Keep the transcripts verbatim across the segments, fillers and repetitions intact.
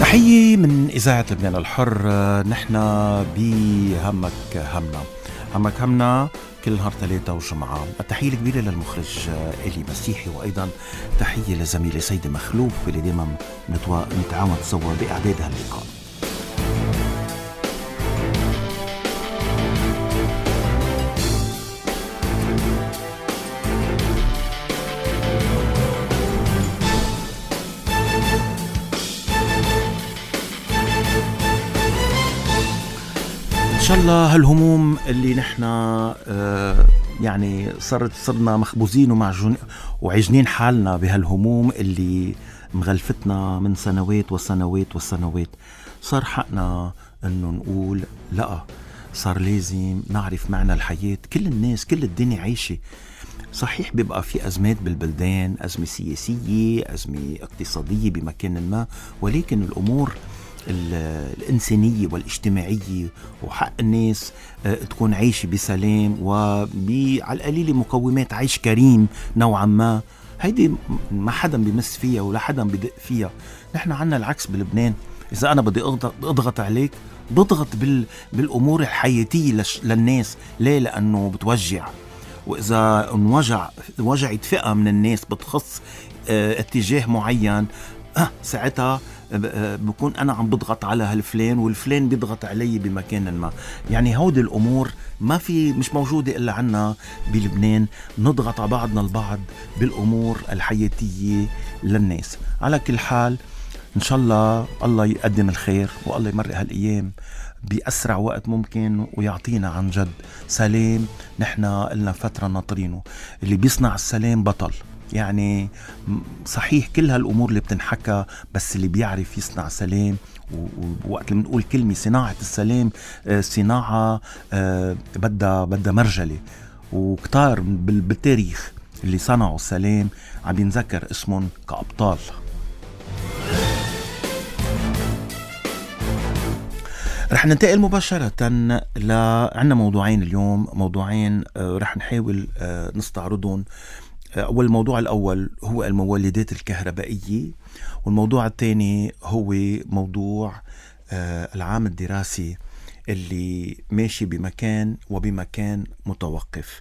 تحية من إذاعة لبنان الحر. نحن بهمك همنا همك همنا كل نهار ثلاثة وجمعة. التحية الكبيرة للمخرج إلي مسيحي، وأيضا تحية لزميلي سيدي مخلوف اللي دائما نتعاون سوا بإعداد هاللقاء. إن شاء الله هالهموم اللي نحن آه يعني صرت صرنا مخبوزين ومعجون وعجنين حالنا بهالهموم اللي مغلفتنا من سنوات وسنوات وسنوات، صار حقنا انه نقول لا، صار لازم نعرف معنى الحياة. كل الناس كل الدنيا عايشة، صحيح بيبقى في أزمات بالبلدان، أزمة سياسية، أزمة اقتصادية بمكان ما، ولكن الأمور الإنسانية والاجتماعية وحق الناس تكون عايشة بسلام وعلى القليل مقومات عيش كريم نوعا ما، هيدي ما حدا بيمس فيها ولا حدا بدق فيها. نحن عنا العكس بلبنان، إذا أنا بدي أضغط عليك بضغط بال بالأمور الحياتية للناس، ليه؟ لأنه بتوجع، وإذا انوجع وجعت فئة من الناس بتخص اه اتجاه معين، اه ساعتها بكون أنا عم بضغط على هالفلان والفلان بيضغط علي بمكان ما. يعني هودي الأمور ما في مش موجودة إلا عنا بلبنان، نضغط على بعضنا البعض بالأمور الحياتية للناس. على كل حال إن شاء الله الله يقدم الخير، والله يمرق هالأيام بأسرع وقت ممكن ويعطينا عن جد سلام. نحن قلنا فترة ناطرينه، اللي بيصنع السلام بطل. يعني صحيح كل هالأمور اللي بتنحكى، بس اللي بيعرف يصنع سلام. ووقت اللي بنقول كلمة صناعة السلام، صناعة بدها بدها مرجلة، وكتار بالتاريخ اللي صنعوا السلام عم ينذكر اسمهم كأبطال. رح ننتقل مباشرة ل عنا موضوعين اليوم، موضوعين رح نحاول نستعرضهم. أول الموضوع الأول هو المولدات الكهربائية، والموضوع الثاني هو موضوع العام الدراسي اللي ماشي بمكان وبمكان متوقف.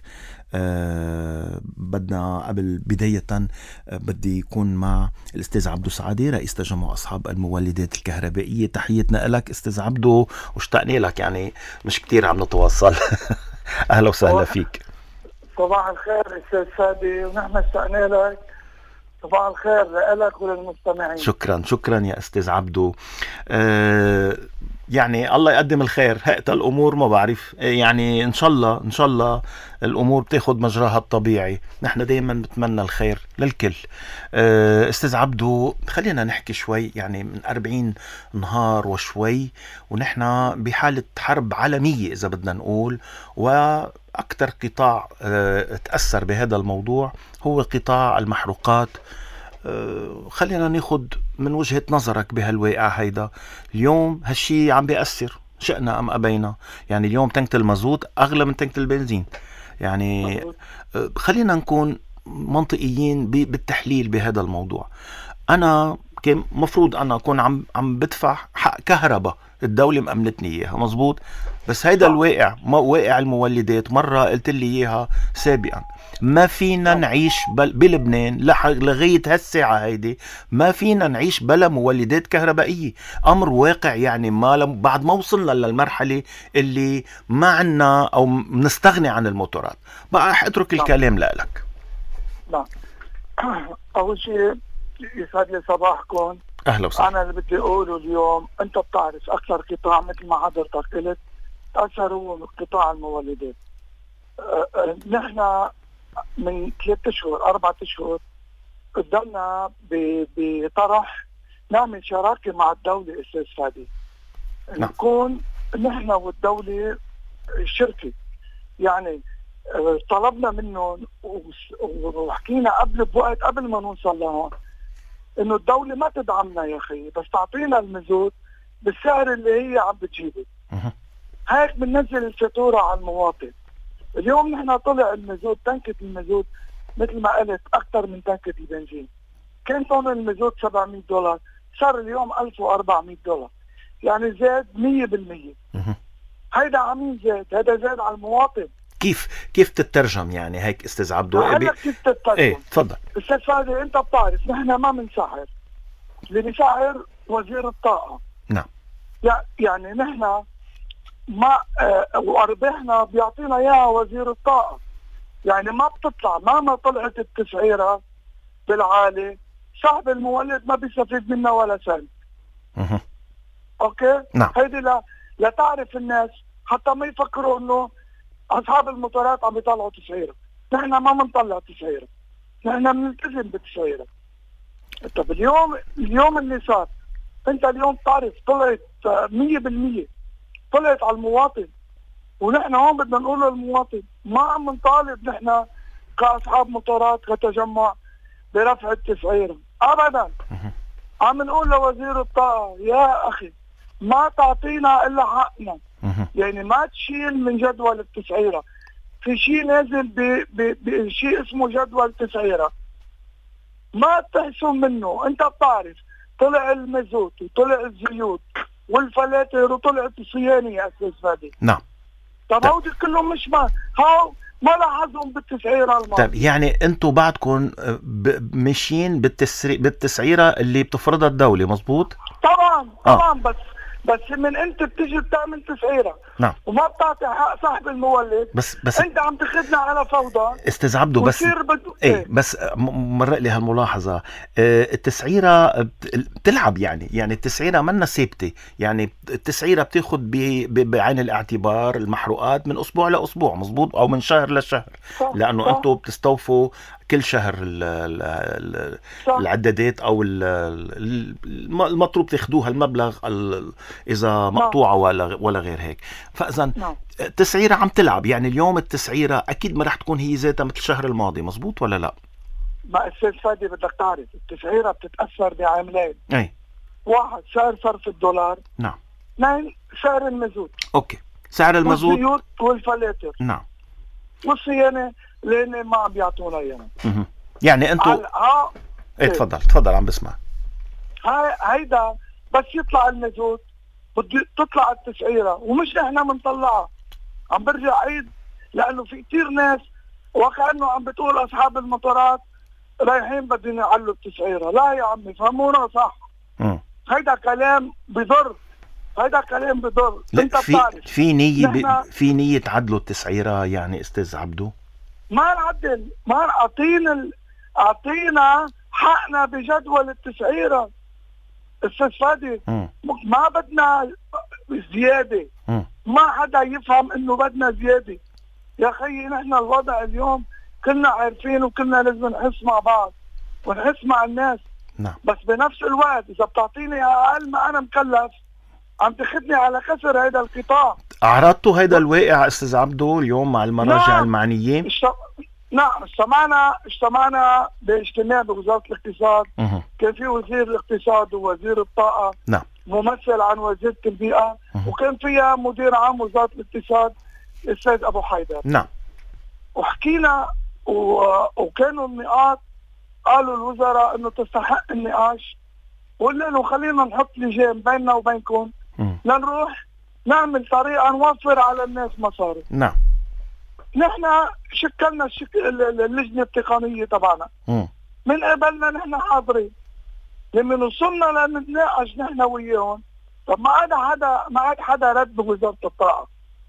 أه بدنا قبل بداية أه بدي يكون مع الأستاذ عبدو سعادي، رئيس تجمع أصحاب المولدات الكهربائية. تحياتنا لك أستاذ عبدو، واشتقني لك، يعني مش كتير عم نتواصل. أهلا وسهلا فيك. صباح الخير أستاذ فادي، ونحن اشتقنا لك. صباح الخير لك وللمستمعين. شكرا شكرا يا أستاذ عبدو. أه يعني الله يقدم الخير. هقت الأمور ما بعرف، يعني إن شاء الله إن شاء الله الأمور بتاخد مجراها الطبيعي. نحن دايما نتمنى الخير للكل. أستاذ عبدو، خلينا نحكي شوي. يعني من أربعين نهار وشوي ونحن بحالة حرب عالمية إذا بدنا نقول، وأكثر قطاع تأثر بهذا الموضوع هو قطاع المحروقات. خلينا ناخد من وجهة نظرك بهالواقع هيدا. اليوم هالشي عم بيأثر شئنا أم أبينا. يعني اليوم تنكة المازوت أغلى من تنكة البنزين. يعني خلينا نكون منطقيين بالتحليل بهذا الموضوع. أنا كان مفروض أنا أكون عم عم بدفع حق كهرباء الدولة مأمنتني إياها، مزبوط، بس هيدا الواقع ما واقع المولدات. مرة قلت لي إياها سابقا، ما فينا نعيش بلبنان لغاية هالساعة هيدي ما فينا نعيش بلا مولدات كهربائية. أمر واقع، يعني ما بعد ما وصلنا للمرحلة اللي ما عنا أو نستغني عن الموتورات. بقى رح أترك الكلام لك. نعم، أول شيء يسعد لي صباحكم. أهلا وسهلا. أنا اللي بدي أقوله اليوم، أنت بتعرف أكثر قطاع مثل ما حضرتك قلت أثر هو قطاع المولدات. أه نحن من ثلاثة أشهر أربعة أشهر قدمنا بطرح نعمل شراكة مع الدولة أستاذ فادي، نكون نحن والدولة شركة. يعني طلبنا منهم وحكينا قبل بوقت قبل ما نوصل لهون إنه الدولة ما تدعمنا يا أخي، بس تعطينا المازوت بالسعر اللي هي عم بتجيبه. هيك بننزل الفاتورة على المواطن. اليوم نحن طلع المازوت، تنكة المازوت مثل ما قلت أكثر من تنكة البنزين. كان طن المازوت سبعمية دولار، صار اليوم ألف وأربعمية دولار، يعني زاد مية بالمية. هيدا عمين زاد، هيدا زاد على المواطن. كيف كيف تترجم يعني هيك استاذ عبدو؟ هلا كيف تترجم؟ ايه تفضل. استاذ فادي انت بتعرف نحن ما بنسعر، اللي بيسعر وزير الطاقة. نعم. يعني نحن ما اه وارباحنا بيعطينا اياها وزير الطاقة، يعني ما بتطلع مهما طلعت التسعيرة بالعالي صاحب المولد ما بيستفيد منها ولا سنت. اها اوكي؟ نعم. هيدي لا لا تعرف الناس حتى ما يفكروا انه اصحاب الموتورات عم يطلعوا تسعيره، نحن ما بنطلع تسعيره، نحن بنلتزم بالتسعيره. طب اليوم اليوم اللي صار انت اليوم تعرف طلعت مية بالمية طلعت على المواطن، ونحن هون بدنا نقول للمواطن ما عم نطالب نحن كاصحاب موتورات كتجمع برفع التسعيره ابدا. عم نقول لوزير الطاقه يا اخي ما تعطينا الا حقنا، يعني ما تشيل من جدول التسعيره، في شيء نازل بشيء اسمه جدول تسعيره ما تحسن منه. انت بتعرف طلع المازوت وطلع الزيوت والفلاتر وطلعت الصيانه يا استاذ فادي. نعم. طب هودي كلهم مش ما هاو ما لاحظهم بالتسعيره الماضيه. طيب يعني انتم بعدكم ماشيين بالتسري... بالتسعيره اللي بتفرضها الدوله، مزبوط؟ طبعا طبعا. آه. بس بس من انت بتيجي بتعمل تسعيره نعم وما بتعطي حق صاحب المولد، بس بس انت عم تاخذنا على فوضى استاذ عبدو. بس بدو... ايه, ايه بس مرق لي هالملاحظه. اه التسعيره بتلعب يعني يعني التسعيره منا ثابته، يعني التسعيره بتاخذ بعين الاعتبار المحروقات من اسبوع لاسبوع، مزبوط، او من شهر لشهر، لانه انتم بتستوفوا كل شهر ال ال العدادات او المطلوب تاخذوها المبلغ اذا مقطوعه ولا ولا غير هيك. فاذا التسعيره عم تلعب، يعني اليوم التسعيره اكيد ما رح تكون هي ذاتها مثل الشهر الماضي، مزبوط ولا لا؟ ما استاذ فادي بدك تعرف التسعيره بتتاثر بعاملين. اي واحد سعر صرف الدولار. نعم. اثنين سعر المازوت. اوكي. سعر المازوت والزيوت والفلاتر. نعم. والصيانه لان ما عم بيعطونا اياها. اها يعني انتم ها ايه تفضل تفضل عم بسمع. هاي هيدا بس يطلع المازوت بده تطلع التسعيره ومش نحن بنطلعها. عم برجع عيد لانه في كثير ناس وكانه عم بتقول اصحاب المطارات رايحين بدهم يعلوا التسعيره، لا يا عمي فهمونا صح. م. هيدا كلام بضر، هيدا كلام بضر. انت في بتعرف في نيه ب... في نيه تعدلوا التسعيره يعني استاذ عبدو؟ ما نعدل، ما اعطينا ال... اعطينا حقنا بجدول التسعيره استاذ فادي. ما بدنا زياده. م. ما حدا يفهم انه بدنا زياده يا خيي. نحن الوضع اليوم كلنا عارفين وكلنا لازم نحس مع بعض ونحس مع الناس. نعم. بس بنفس الوقت اذا بتعطيني اقل ما انا مكلف عم تاخذني على خسر هيدا القطاع. عرضتوا هيدا الواقع استاذ عبدو اليوم مع المراجع نعم. المعنيين؟ اشت... نعم اجتمعنا اجتمعنا باجتماع بوزاره الاقتصاد. مه. كان في وزير الاقتصاد ووزير الطاقه. نعم. ممثل عن وزيره البيئه. مه. وكان فيها مدير عام وزاره الاقتصاد الاستاذ ابو حيدر. نعم. وحكينا و... وكانوا النقاط قالوا الوزراء انه تستحق النقاش، وقلنا له خلينا نحط لجان بيننا وبينكم لنروح نعمل طريقه نوفر على الناس مصاري. نعم. نحن شكلنا الشك... اللجنه التقنيه تبعنا. م. من قبلنا نحن حاضرين. لما وصلنا لنتناقش نحن وياهم، طب ما عاد حدا ما عاد حدا رد بوزاره الطاقه.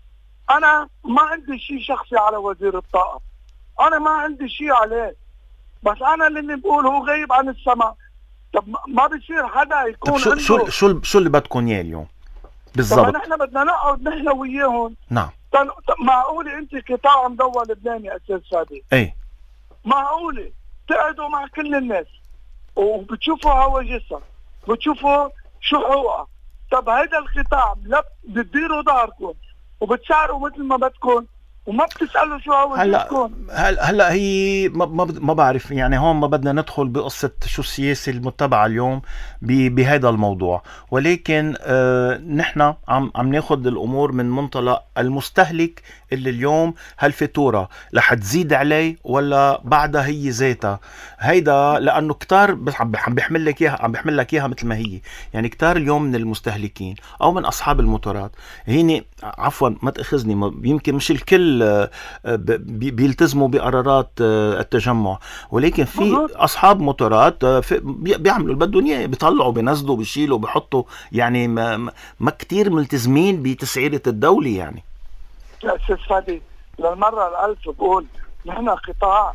انا ما عندي شيء شخصي على وزير الطاقه، انا ما عندي شيء عليه، بس انا اللي بقول هو غايب عن السماء. طب ما بيصير حدا يكون شو عنده شو شو شو اللي بدكم اياه اليوم بالضبط؟ طب نحن بدنا نقعد نحن وياهم. نعم. طب معقوله انت قطاع مدول لبنان يا استاذ فادي؟ ايه معقوله تقعدوا مع كل الناس وبتشوفوا هواجسها، بتشوفوا شو حقوقها. طب هيدا القطاع لا بتديروا ظهركم وبتسعروا مثل ما بدكم وما بتسأله شو هو هلا جيبكم. هلا هلا هي ما ما ما بعرف يعني، هون ما بدنا ندخل بقصة شو السياسة المتبعة اليوم بهذا الموضوع، ولكن آه نحن عم عم ناخذ الامور من منطلق المستهلك اللي اليوم هالفاتورة رح تزيد عليه ولا بعدها هي ذاتها. هيدا لانه كتار عم بيحمل لك اياها، عم بيحمل لك اياها مثل ما هي، يعني كتار اليوم من المستهلكين او من اصحاب الموتورات هيني، عفوا ما تاخذني، يمكن مش الكل بيلتزموا بقرارات التجمع، ولكن في اصحاب موتورات بيعملوا اللي بدهم اياه، بيطلعوا بينزلوا بيشيلوا بيحطوا، يعني ما, ما كتير ملتزمين بتسعيرة الدولة. يعني يا استاذ فادي للمرة الألف بقول نحن قطاع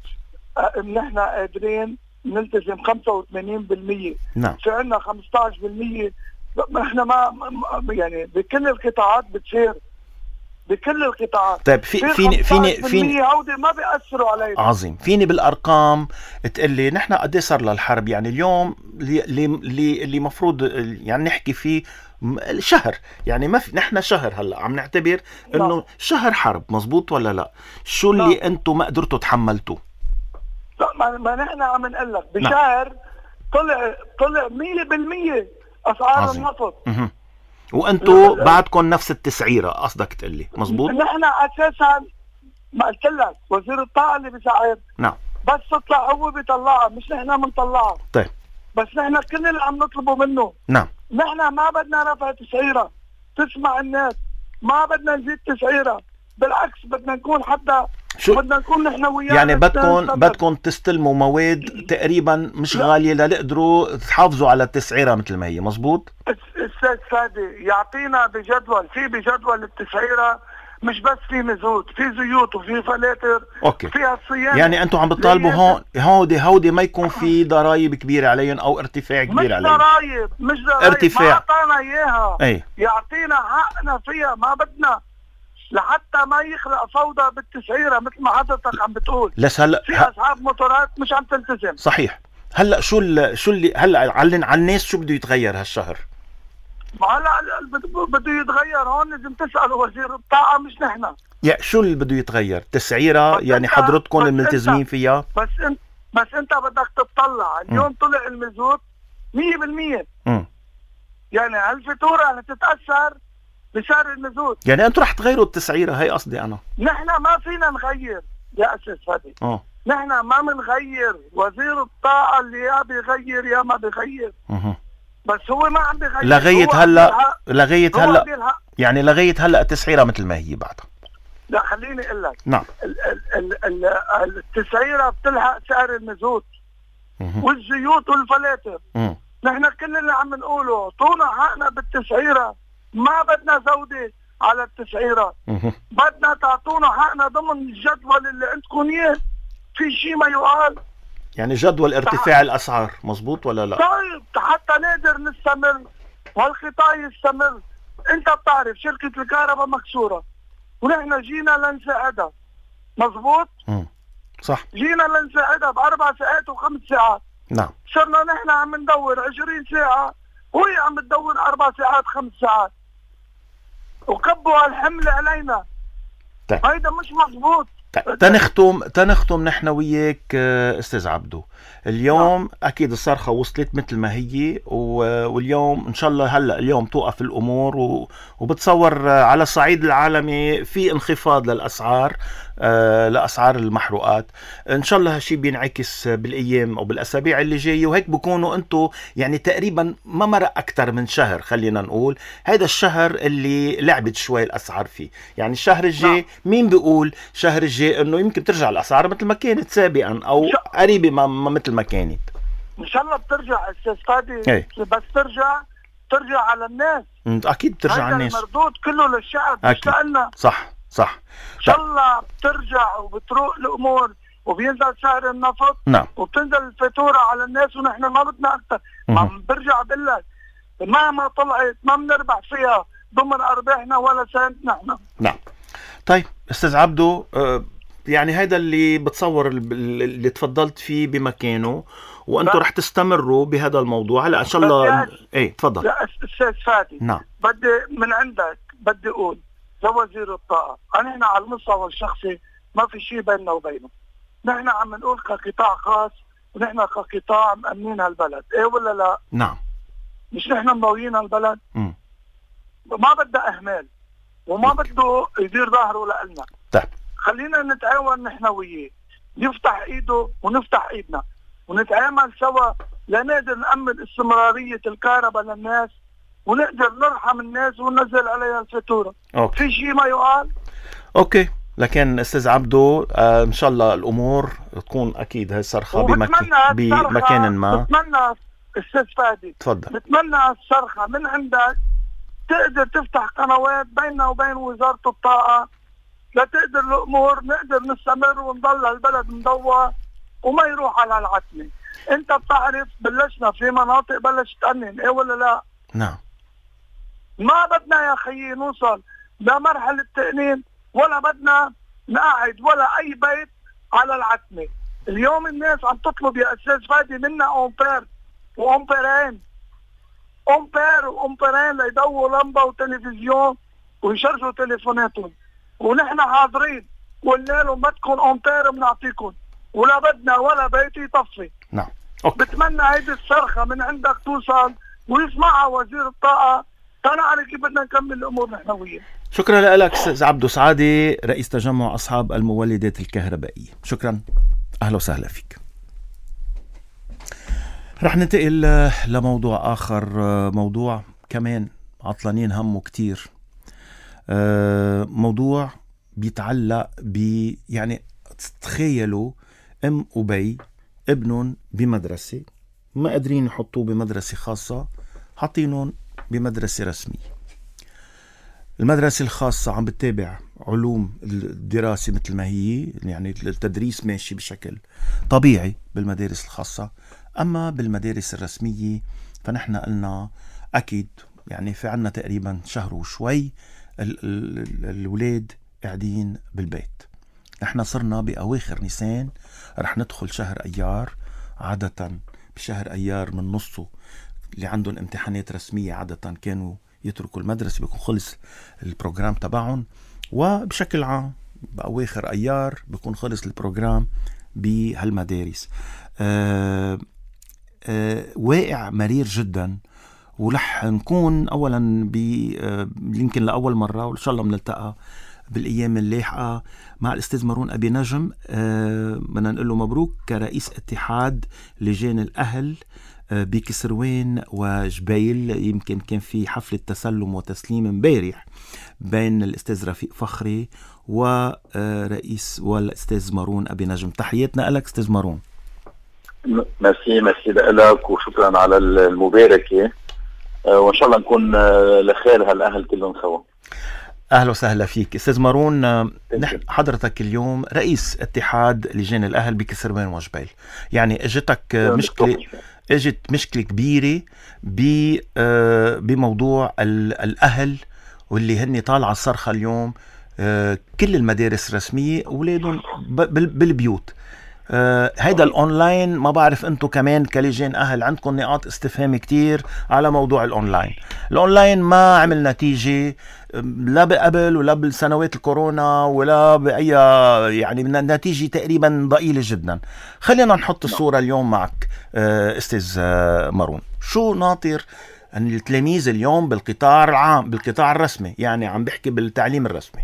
نحن قادرين نلتزم خمسة وثمانين بالمية. نعم. في عندنا خمسة عشر بالمية. احنا ما يعني بكل القطاعات بتصير، بكل القطاعات. طيب في فيني فيني فيني هودي ما بيأثروا علينا. عظيم. فيني بالارقام تقلي نحن قد ايه صار للحرب؟ يعني اليوم اللي اللي اللي مفروض يعني نحكي فيه شهر، يعني ما في، نحن شهر هلا عم نعتبر انه شهر حرب، مزبوط ولا لا؟ شو اللي لا. انتم ما قدرتوا تحملتوا؟ لا ما, ما نحن عم نقول لك بشهر طلع طلع مية بالمية اسعار عظيم. النفط. م- وانتوا بعدكم نفس التسعيره قصدك تقلي، مزبوط؟ نحن اساسا ما قلت لك وزير الطاقه اللي بيساعد. نعم. بس تطلع هو بيطلعها، مش نحن بنطلعها. طيب. بس نحن كل اللي عم نطلبه منه. نعم. نحن ما بدنا رفع تسعيره، تسمع الناس، ما بدنا نزيد تسعيره، بالعكس بدنا نكون حتى شو بدنا نكون نحن وياه. يعني بدكم بدكم تستلموا مواد تقريبا مش غاليه لتقدروا تحافظوا على التسعيره مثل ما هي، مزبوط؟ استاذ فادي يعطينا بجدول، في بجدول التسعيره، مش بس في مزود، في زيوت وفي فلاتر. اوكي. فيها الصيانه. يعني انتم عم بتطالبوا هون هودي هودي ما يكون في ضرائب كبيره عليهم او ارتفاع كبير عليهم؟ مش ضرائب، مش ضرائب، ارتفاع. ما اعطانا اياها. اي. يعطينا حقنا فيها، ما بدنا لحتى ما يخلق فوضى بالتسعيره مثل ما حضرتك عم بتقول. لس هلا في اصحاب موتورات مش عم تلتزم. صحيح. هلا شو ال... شو اللي هلا علن على الناس شو بده يتغير هالشهر؟ ما هلا بده يتغير، هون لازم تسالوا وزير الطاقه مش نحن. يا شو اللي بده يتغير؟ تسعيره يعني حضرتكم الملتزمين فيها؟ بس انت بس انت بدك تطلع اليوم م. طلع المزود مية بالمية. امم يعني هالفاتوره رح تتاثر بسعر المزود. يعني انتم رح تغيروا التسعيره، هي قصدي انا. نحن ما فينا نغير يا استاذ فادي. اه نحن ما بنغير، وزير الطاقه اللي يا بيغير يا ما بيغير. اها بس هو ما عم بيغير. لغايه هلا لغايه هلا يعني لغايه هلا التسعيره مثل ما هي بعدها. لا خليني اقول لك. نعم. ال ال ال ال التسعيره بتلحق سعر المزود والزيوت والفلاتر. مه. نحن كل اللي عم نقوله اعطونا حقنا بالتسعيره، ما بدنا زودة على التسعيره. مه. بدنا تعطونا حقنا ضمن الجدول اللي عندكم اياه. في شيء ما يقال يعني جدول ارتفاع الاسعار، مزبوط ولا لا؟ طيب حتى نقدر نستمر وهالقطاع يستمر. انت بتعرف شركه الكهرباء مكسوره ونحن جينا لنساعدها، مزبوط؟ امم صح. جينا لنساعدها باربع ساعات وخمس ساعات. نعم. صرنا نحن عم ندور عشرين ساعه وهي عم تدور اربع ساعات خمس ساعات وكبوا هالحمل علينا. طيب. هيدا مش مزبوط. تنختم تنختم نحن وياك استاذ عبدو. اليوم آه. اكيد الصرخه وصلت مثل ما هي، واليوم ان شاء الله هلا اليوم توقف الامور، وبتصور على الصعيد العالمي في انخفاض للاسعار، آه لاسعار المحروقات. ان شاء الله هالشيء بينعكس بالايام او بالاسابيع اللي جايه، وهيك بكونوا انتم يعني تقريبا ما مرق اكثر من شهر، خلينا نقول هذا الشهر اللي لعبت شوي الاسعار فيه. يعني الشهر الجاي مين بيقول شهر الجاي انه يمكن ترجع الاسعار مثل ما كانت سابقا او قريبه ما, ما مثل ما كانت. ان شاء الله بترجع استاذ فادي، بس ترجع ترجع على الناس. اكيد بترجع على الناس. المردود كله للشعب مش لنا. صح صح. ان شاء الله بترجع وبتروق الامور وبينزل سعر النفط. نعم. وبتنزل الفاتوره على الناس ونحن ما بدنا اكثر. ما برجع بقول لك مهما طلعت ما بنربح فيها ضمن ارباحنا ولا سنتنا احنا. نعم. طيب استاذ عبدو، آه يعني هذا اللي بتصور اللي تفضلت فيه بمكانه، وانتم رح تستمروا بهذا الموضوع. هلا ان شاء الله. ايه تفضل يا استاذ فادي. نعم. بدي من عندك بدي اقول لوزير الطاقة. نحن على المستوى الشخصي ما في شيء بيننا وبينه. نحن عم نقول كقطاع خاص ونحن كقطاع مأمنين هالبلد، ايه ولا لا؟ نعم. مش نحن مضويين هالبلد؟ م. ما بدها اهمال وما م. بده يدير ظهره لنا. طيب خلينا نتعاون نحن وياه، يفتح ايده ونفتح ايدنا ونتعامل سوا لنقدر نأمن استمرارية الكهرباء للناس ونقدر نرحم الناس وننزل عليها الفاتورة. أوكي. في شيء ما يقال؟ اوكي، لكن استاذ عبدو آه ان شاء الله الامور تكون اكيد هاي الصرخة بمكان بمكان ما. بتمنى استاذ فادي تفضل، بتمنى الصرخة من عندك تقدر تفتح قنوات بيننا وبين وزارة الطاقة لتقدر الامور نقدر نستمر ونضل البلد مضوى وما يروح على العتمة. انت بتعرف بلشنا في مناطق بلشت تأنن، ايه ولا لا؟ نعم. ما بدنا يا خيي نوصل لمرحلة تأنين ولا بدنا نقعد ولا اي بيت على العتمة. اليوم الناس عم تطلب يا استاذ فادي منا امبير وامبيرين، امبير وامبيرين ليضووا لمبة وتلفزيون ويشرجوا تليفوناتهم، ونحن حاضرين وقلنا لهم بدكم امبير بنعطيكم ولا بدنا ولا بيت يطفي. نعم. أوكي. بتمنى هيدي الصرخة من عندك توصل ويسمعها وزير الطاقة تنعرف كيف بدنا نكمل الأمور نحن وياه. شكرا لك أستاذ عبدو سعادي، رئيس تجمع أصحاب المولدات الكهربائية. شكرا، أهلا وسهلا فيك. رح ننتقل لموضوع آخر، موضوع كمان عطلانين همه كتير، موضوع بيتعلق ب يعني تخيلوا ام وبي ابنهم بمدرسة ما قادرين يحطوه بمدرسة خاصة، حاطينهم بمدرسة رسمية. المدرسة الخاصة عم بتتابع علوم الدراسة مثل ما هي، يعني التدريس ماشي بشكل طبيعي بالمدارس الخاصة، أما بالمدارس الرسمية فنحن قلنا أكيد يعني في عنا تقريبا شهر وشوي الولاد قاعدين بالبيت. نحن صرنا بأواخر نيسان، رح ندخل شهر أيار. عادة بشهر أيار من نصه اللي عندهم امتحانات رسمية عادة كانوا يتركوا المدرسة، بيكون خلص البروجرام تبعهم، وبشكل عام بأواخر أيار بيكون خلص البروجرام بهالمدارس. آه آه واقع مرير جدا، ولح نكون أولا يمكن لأول مرة وإن شاء الله بنلتقى بالأيام اللاحقة مع الأستاذ مارون أبي نجم. أه بدنا نقول له مبروك كرئيس اتحاد لجان الأهل أه بكسروان وجبيل. يمكن كان في حفلة تسلم وتسليم امبارح بين الأستاذ رفيق فخري ورئيس والأستاذ مارون أبي نجم. تحياتنا لك أستاذ مارون. ميرسي ميرسي لك وشكرا على المباركة، أه وإن شاء الله نكون لخير هالأهل كلهم سوا. أهلا وسهلا فيك أستاذ مارون. نحن حضرتك اليوم رئيس اتحاد لجان الأهل بكسروان وجبيل، يعني اجتك مشكلة اجت مشكلة كبيرة بموضوع الأهل واللي هني طالعة الصرخة اليوم. كل المدارس الرسمية أولادهم بالبيوت. آه هيدا الأونلاين، ما بعرف أنتو كمان كلجان أهل عندكم نقاط استفهام كتير على موضوع الأونلاين. الأونلاين ما عمل نتيجة لا بقبل ولا بالسنوات الكورونا ولا بأي، يعني نتيجة تقريبا ضئيلة جدا. خلينا نحط الصورة اليوم معك آه أستاذ آه مارون. شو ناطر أن التلاميذ اليوم بالقطاع العام بالقطاع الرسمي، يعني عم بحكي بالتعليم الرسمي؟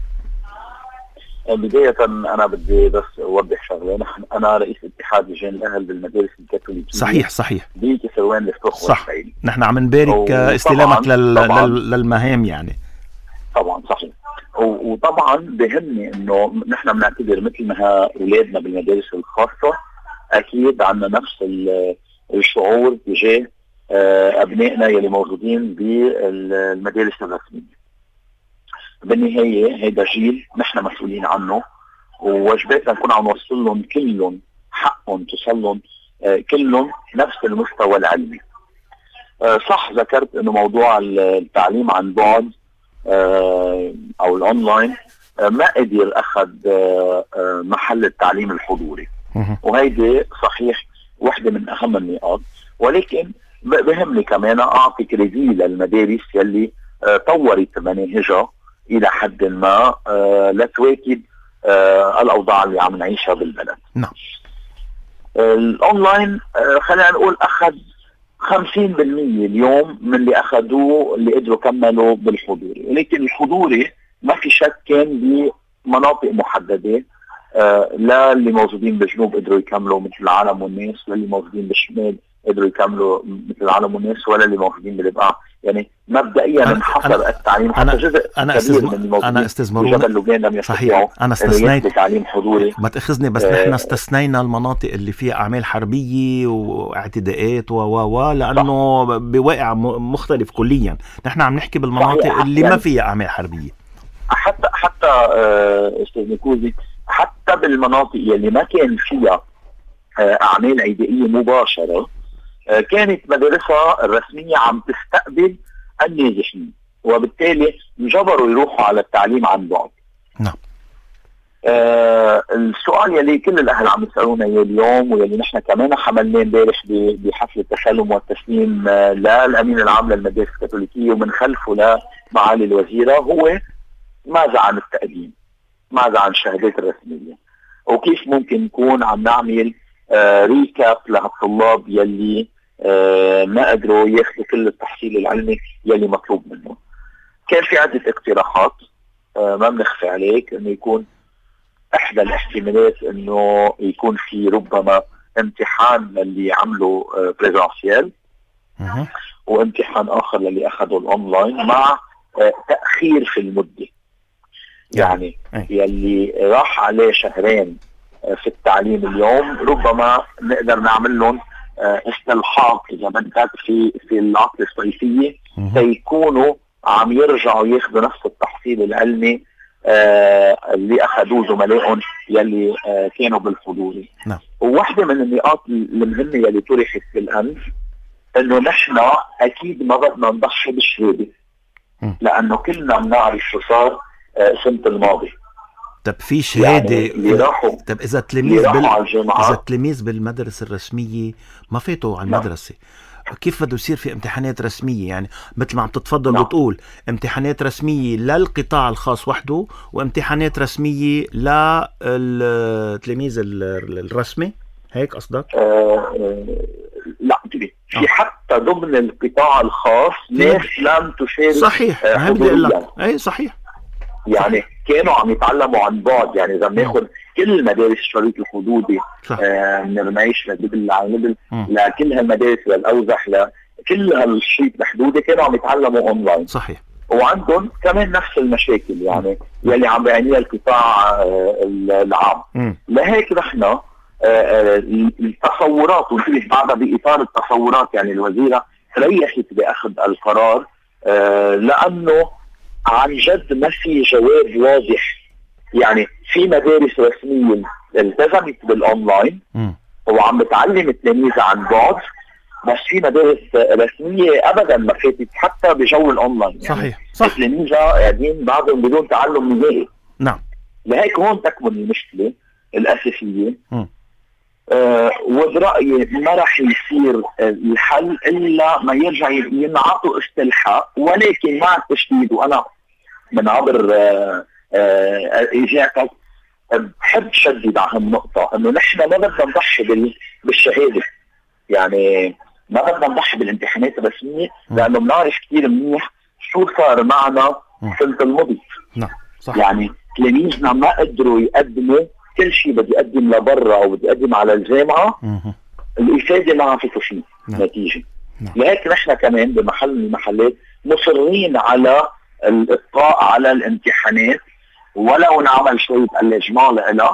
بداية أنا بدي بس أوضح شغلة. أنا رئيس اتحاد لجان الأهل بالمدارس الكاثوليكية. صحيح صحيح. بكسروان لفتوخ صح. نحن عم نبارك استلامك لل... لل... للمهام يعني. طبعا صحيح. وطبعا بهمني إنه نحن بنعتبر مثل ما أولادنا بالمدارس الخاصة أكيد عنا نفس الشعور تجاه أبنائنا يلي موجودين بالمدارس الرسمية. بالنهاية هيدا جيل نحن مسؤولين عنه، وواجباتنا نكون عم نوصل لهم كلهم حقهم توصل لهم كلهم نفس المستوى العلمي. صح ذكرت انه موضوع التعليم عن بعد او الاونلاين ما قدر اخذ محل التعليم الحضوري، وهيدي صحيح واحدة من اهم النقاط. ولكن بهمني كمان اعطي كريدي للمدارس يلي طورت مناهجها الى حد ما آه لتواكب آه الاوضاع اللي عم نعيشها بالبلد. نعم. آه الاونلاين آه خلينا نقول اخذ خمسين بالمية اليوم من اللي اخذوه اللي قدروا كملوا بالحضوري، ولكن الحضوري ما في شك كان بمناطق محدده. آه لا اللي موجودين بالجنوب قدروا يكملوا مثل العالم والناس، ولا اللي موجودين بالشمال قدروا يكملوا مثل العالم والناس، ولا اللي موجودين بالبقاع. يعني مبدئيا انحصر التعليم حتى جزء كبير من الموجودين بجبل لبنان لم يستطيعوا انا استثنيت تعليم حضوري. ما تاخذني بس آه نحن استثنينا المناطق اللي فيها اعمال حربيه واعتداءات و و لانه صح. بواقع مختلف كليا. نحن عم نحكي بالمناطق اللي يعني ما فيها اعمال حربيه. حتى حتى آه استاذ نكوزي، حتى بالمناطق اللي ما كان فيها آه اعمال عدائيه مباشره كانت مدارسها الرسمية عم تستقبل الناجحين، وبالتالي انجبروا يروحوا على التعليم عن بعد. نعم. آه السؤال يلي كل الأهل عم يسألونا اياه اليوم، ويلي نحن كمان حملناه امبارح بحفل التسلم والتسليم آه للأمين العام للمدارس الكاثوليكية ومن خلفه لمعالي الوزيرة، هو ماذا عن التقديم؟ ماذا عن الشهادات الرسمية؟ وكيف ممكن نكون عم نعمل آه ريكاب لهالطلاب يلي آه ما قدروا ياخذوا كل التحصيل العلمي يلي مطلوب منهم. كان في عدة اقتراحات آه ما بنخفي عليك انه يكون احدى الاحتمالات انه يكون في ربما امتحان للي عملوا آه بريزنسيال وامتحان اخر للي اخذوا الاونلاين مع آه تأخير في المدة. يعني يلي راح عليه شهرين في التعليم اليوم ربما نقدر نعمل لهم استلحاق اذا بدك في في العطله الصيفيه سيكونوا عم يرجعوا ياخذوا نفس التحصيل العلمي اللي اخذوه زملائهم يلي كانوا بالحضوري. نعم. وواحده من النقاط المهمه يلي طرحت بالامس انه نحن اكيد ما بدنا نضحي بالشهاده، لانه كلنا بنعرف شو صار السنه الماضيه. طب في شهاده يعني طب اذا تلميذ بال... اذا التلميذ بالمدرسه الرسميه ما فاتوا على المدرسه، كيف بده يصير في امتحانات رسميه؟ يعني مثل ما عم تتفضل نعم. وتقول امتحانات رسميه للقطاع الخاص وحده وامتحانات رسميه للتلميذ الرسمي، هيك قصدك؟ آه لا انتبه، في آه. حتى ضمن القطاع الخاص ناس لم تشارك. صحيح آه بدي اقول لك اي صحيح، يعني صحيح. كانوا عم يتعلموا عن بعد. يعني اذا بناخذ كل مدارس الشريط الحدودي آه من المعيش لدبل لعنبل لكل هالمدارس للاوزح لكل هالشريط الحدودي كانوا عم يتعلموا اونلاين. صحيح. وعندهم كمان نفس المشاكل يعني م. يلي عم بيعنيها القطاع آه العام. م. لهيك نحن آه التصورات وانتبه بعدها باطار التصورات، يعني الوزيره ريحت باخذ القرار آه لانه عن جد ما في جواب واضح. يعني في مدارس رسميه التزمت بالاونلاين وعم بتعلم التلاميذ عن بعد، بس في مدارس رسميه ابدا ما فاتت حتى بجو الاونلاين. يعني صحيح صح. التلاميذ قاعدين بعضهم بدون تعلم نهائي. نعم. لهيك هون تكمن المشكله الاساسيه. آه وبرايي ما راح يصير الحل الا ما يرجع ينعطوا استلحاق، ولكن مع التشديد. وانا من عبر آه آه اجابتك بحب شدد على هالنقطه انه نحن ما بدنا نضحي بالشهاده، يعني ما بدنا نضحي بالامتحانات الرسميه لانه بنعرف كثير منيح شو صار معنا سنه الماضي. نعم صح. يعني تلاميذنا ما قدروا يقدموا كل شيء بدي يقدم لبرا او بدي يقدم على الجامعه، الافاده ما عرفتوا شيء نتيجه. نعم. لهيك نحن كمان بمحل من المحلات مصرين على الإبقاء على الامتحانات ولو نعمل شوية اللجمة لها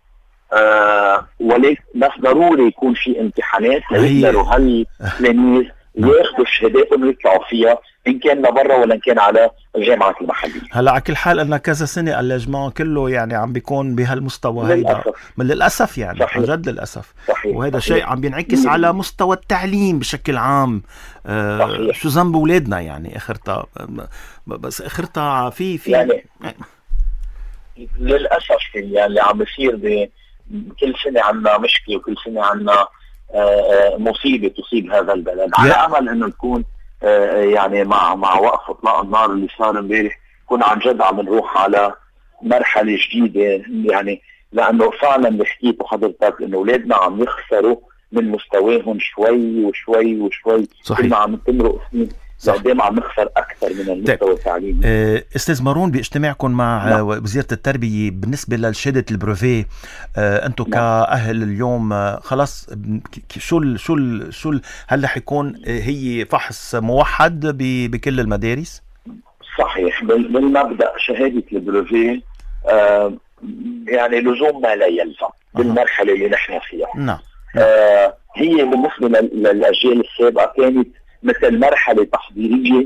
أه ولكن بس ضروري يكون في امتحانات ليقدروا هالتلاميذ ياخذوا شهاداتهم ويطلعوا فيها إن كان لبرا ولا إن كان على الجامعات المحلية. هلا على كل حال أن كذا سنة اللجمة كله يعني عم بيكون بهالمستوى هيدا من للأسف يعني عن جد للأسف. صحيح. وهذا شيء عم بينعكس على مستوى التعليم بشكل عام. آه شو ذنب أولادنا يعني آخرتها، بس آخرتها في في يعني للأسف يعني اللي عم بيصير كل سنة عنا مشكلة وكل سنة عنا آه مصيبة تصيب هذا البلد. على أمل إنه تكون آه يعني مع مع وقف إطلاق النار اللي صار امبارح نكون عن جد عم نروح على مرحله جديده، يعني لانه فعلا اللي حكيته حضرتك انه اولادنا عم يخسروا من مستواهم شوي وشوي وشوي. صحيح. كل ما عم تمرق سنين قدام عم نخسر اكثر من المستوى التعليمي. أه استاذ مارون، باجتماعكم مع لا. وزيره التربيه بالنسبه لشهاده البروفي، أه انتم كاهل اليوم أه خلاص شو ال شو ال شو ال هل رح يكون هي فحص موحد بكل المدارس؟ صحيح. بالمبدا شهاده البروفي أه يعني لزوم ما لا يلزم بالمرحله اللي نحن فيها. نعم. أه هي بالنسبه للاجيال السابقه كانت مثل مرحلة تحضيرية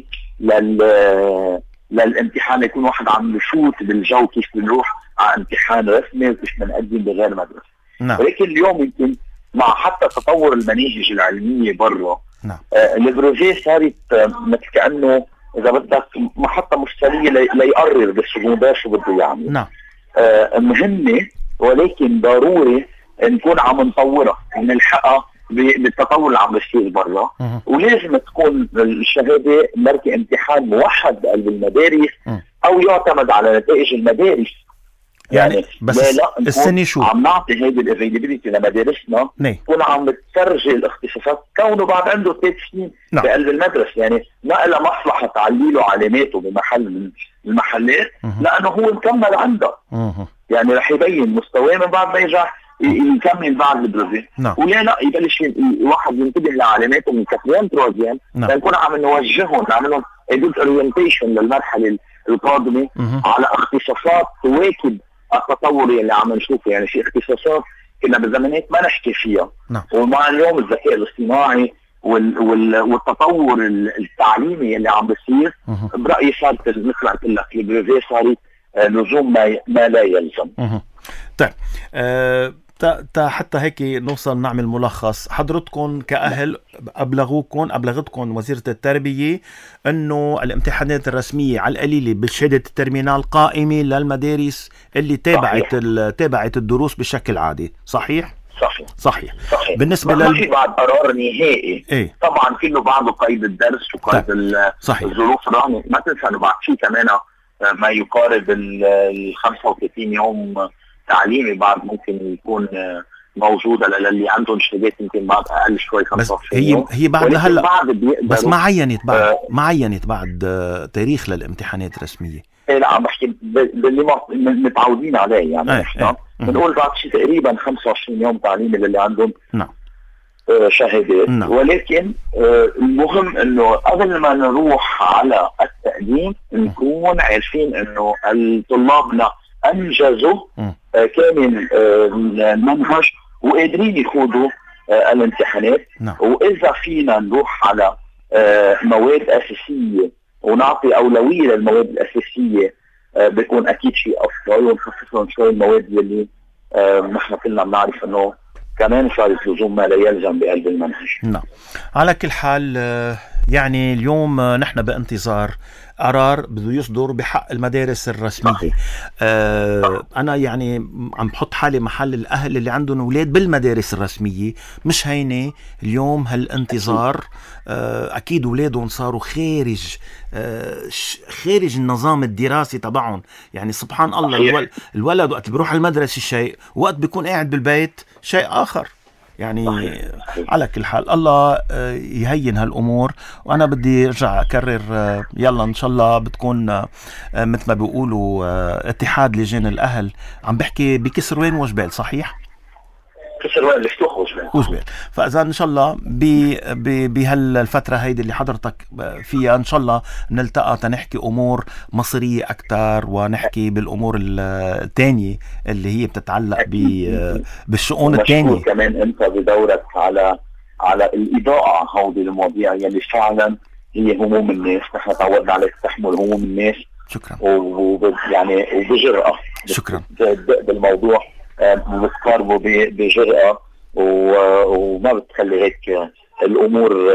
لل للامتحان، يكون واحد عم يشوت بالجو كيف بنروح على امتحان رسمي وكيف بنقدم بغير مدرسة. نعم. ولكن اليوم يمكن مع حتى تطور المناهج العلمية برا، نعم. آه البروجي صارت آه مثل كأنه إذا بدك محطة مشترية لي ليقرر بالسكندري شو بده يعمل. نعم. آه مهمة ولكن ضروري نكون عم نطورها ونلحقها بالتطور اللي عم بيصير برا، ولازم تكون الشهاده مركي امتحان موحد بقلب المدارس او يعتمد على نتائج المدارس. يعني, يعني بس لا لا السنه شو عم نعطي هيدي الافيلابيلتي لمدارسنا، تكون عم بتسرجي الاختصاصات كونه بعد عنده ثلاث سنين نعم. بقلب المدرسه، يعني ما لها مصلحه تعلي له علاماته بمحل من المحلات لانه هو مكمل عندها. يعني رح يبين مستواه من بعد ما يرجع يكمل بعد البروفي. نعم. ولا لا يبلش الواحد ينتبه لعلاماته من كثيرين تروزيان، نعم. لنكون عم نوجههم نعملهم ايديت اورينتيشن للمرحله القادمه على اختصاصات تواكب التطور اللي عم نشوفه. يعني في اختصاصات كنا بالزمانات ما نحكي فيها، نعم. ومع اليوم الذكاء الاصطناعي وال وال والتطور التعليمي اللي عم بيصير برايي صارت مثل ما قلت لك البروفي صارت لزوم ما, ما لا يلزم. مه. طيب أه تا حتى هيك نوصل نعمل ملخص. حضرتكم كأهل أبلغوكم أبلغتكم وزيرة التربية أنه الامتحانات الرسمية على القليلة بالشهادة الترمينال قائمة للمدارس اللي تابعت تابعت الدروس بشكل عادي، صحيح؟ صحيح. صحيح. صحيح. بالنسبة لل... ما في بعد قرار نهائي. ايه؟ طبعا كله بعده قيد الدرس وقيد الظروف الرهنة. ما تنسى انه بعد في كمان ما يقارب ال خمسة وثلاثين يوم تعليمي بعد ممكن يكون موجودة للي عندهم شهادات يمكن بعد أقل شوي خمسة وعشرين هي يوم. هي بعد لهلا بس ما عينت بعد آه ما عينت بعد تاريخ للامتحانات الرسمية. ايه لا عم بحكي باللي متعودين عليه يعني احنا بنقول بعد شيء تقريبا خمسة وعشرين يوم تعليمي للي عندهم نعم آه شهادات. نعم. ولكن آه المهم انه قبل ما نروح على التقديم نكون عارفين انه طلابنا انجزوا آه كامل آه المنهج وقادرين يخوضوا آه الامتحانات. نعم. واذا فينا نروح على آه مواد اساسيه ونعطي اولويه للمواد الاساسيه آه بيكون اكيد شيء افضل، ونخفف لهم شوي المواد اللي آه نحن كلنا بنعرف انه كمان صارت لزوم ما لا يلزم بقلب المنهج. نعم. على كل حال يعني اليوم نحن بانتظار قرار بده يصدر بحق المدارس الرسمية. آه أنا يعني عم بحط حالي محل الأهل اللي عندهم أولاد بالمدارس الرسمية، مش هينة اليوم هالانتظار. آه أكيد أولادهم صاروا خارج آه خارج النظام الدراسي تبعهم. يعني سبحان الله الولد, الولد وقت بيروح المدرسة شيء، وقت بيكون قاعد بالبيت شيء آخر. يعني على كل حال الله يهين هالأمور. وأنا بدي أرجع أكرر يلا إن شاء الله بتكون مثل ما بيقولوا اتحاد لجان الأهل عم بحكي بكسروان وجبال، صحيح؟ كسروان لفتوح وجبال وجبال. فإذا إن شاء الله بهالفترة هيدي اللي حضرتك فيها إن شاء الله نلتقى تنحكي أمور مصرية أكتر، ونحكي بالأمور التانية اللي هي بتتعلق بالشؤون التانية. كمان أنت بدورك على على الإضاءة هودي المواضيع يلي فعلا هي هموم الناس. نحن تعودنا عليك تحمل هموم الناس. شكرا. ويعني وبجرأة شكرا بالموضوع، بتقاربوا بجرأة وما بتخلي هيك الأمور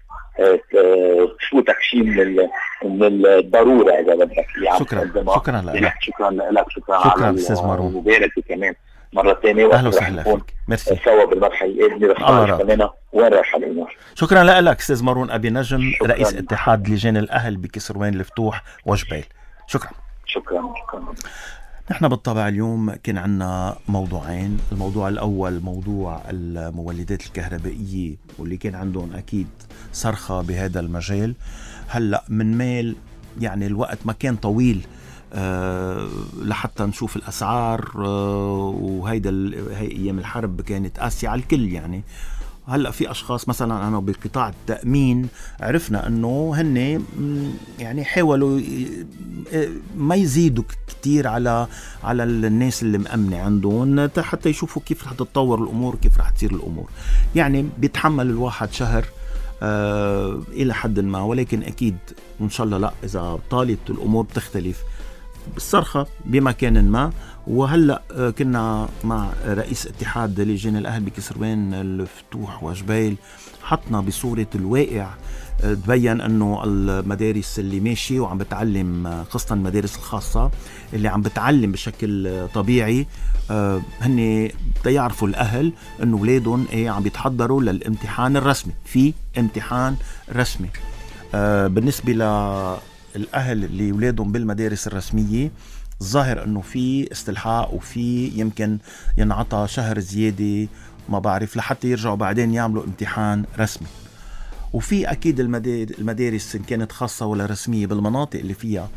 شو تكشيم من الضرورة إذا بدك. شكرا. شكرا لك. شكرا لك. شكرا, شكرا على أستاذ مارون. مباركة كمان مرة ثانية. أهلا وسهلا فيك. ميرسي. سوا بالمرحلة القادمة رح نعرف كمان وين رايح الأمور. شكرا لك أستاذ مارون أبي نجم، رئيس اتحاد لجان الأهل بكسروان الفتوح وجبال. شكرا. شكرا شكرا. نحن بالطبع اليوم كان عنا موضوعين. الموضوع الأول موضوع المولدات الكهربائية واللي كان عندهم أكيد صرخة بهذا المجال. هلأ من ميل يعني الوقت ما كان طويل أه لحتى نشوف الأسعار أه وهيدا هي أيام الحرب كانت قاسية على الكل. يعني هلأ في أشخاص مثلا أنا بقطاع التأمين عرفنا أنه هن يعني حاولوا ما يزيدوا كتير على على الناس اللي مأمنة عندهم حتى يشوفوا كيف رح تتطور الأمور كيف رح تصير الأمور. يعني بيتحمل الواحد شهر آه إلى حد ما، ولكن أكيد وإن شاء الله لا إذا طالت الأمور بتختلف بالصرخة بمكان ما. وهلأ كنا مع رئيس اتحاد لجان الأهل بكسروان الفتوح وجبيل حطنا بصورة الواقع. تبين أنه المدارس اللي ماشي وعم بتعلم خاصة المدارس الخاصة اللي عم بتعلم بشكل طبيعي هن يعرفوا الأهل أنه ولادهم ايه عم بيتحضروا للامتحان الرسمي. في امتحان رسمي بالنسبة للأهل اللي ولادهم بالمدارس الرسمية. الظاهر أنه في استلحاق وفي يمكن ينعطى شهر زيادة ما بعرف لحتى يرجعوا بعدين يعملوا امتحان رسمي. وفي أكيد المدارس إن كانت خاصة ولا رسمية بالمناطق اللي فيها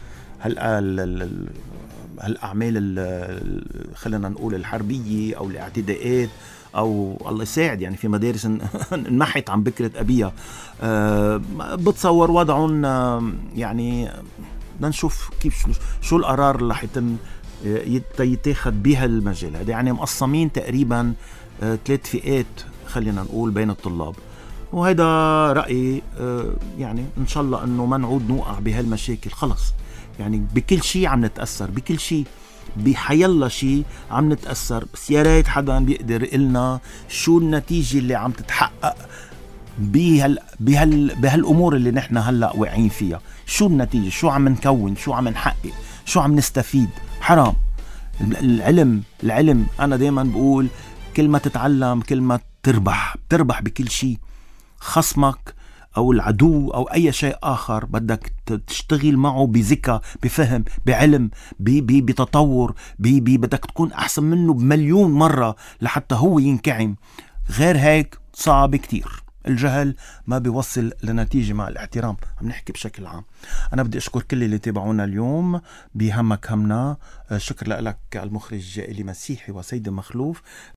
هالأعمال خلينا نقول الحربية أو الاعتداءات أو الله يساعد يعني في مدارس انمحت عن بكرة أبيها أه بتصور وضعهم يعني بدنا نشوف كيف شو القرار اللي حيتم يتاخد بها المجال هذا. يعني مقسمين تقريبا ثلاث فئات خلينا نقول بين الطلاب، وهذا رأيي. يعني إن شاء الله أنه ما نعود نوقع بهالمشاكل. خلص يعني بكل شيء عم نتأثر، بكل شيء بحيالله شيء عم نتأثر. بس يا ريت حدا بيقدر يقلنا شو النتيجة اللي عم تتحقق بهال بهال بهالأمور اللي نحن هلأ واقعين فيها. شو النتيجة؟ شو عم نكون؟ شو عم نحقق؟ شو عم نستفيد؟ حرام. العلم العلم أنا دايما بقول كل ما تتعلم كل ما تربح. تربح بكل شيء. خصمك أو العدو أو أي شيء آخر بدك تشتغل معه بذكاء بفهم بعلم بتطور بدك تكون أحسن منه بمليون مرة لحتى هو ينكعم. غير هيك صعب كتير. الجهل ما بيوصل لنتيجة. مع الاحترام عم نحكي بشكل عام. أنا بدي أشكر كل اللي تابعونا اليوم بهمك همنا. شكر لك المخرج إلي مسيحي وسيد مخلوف.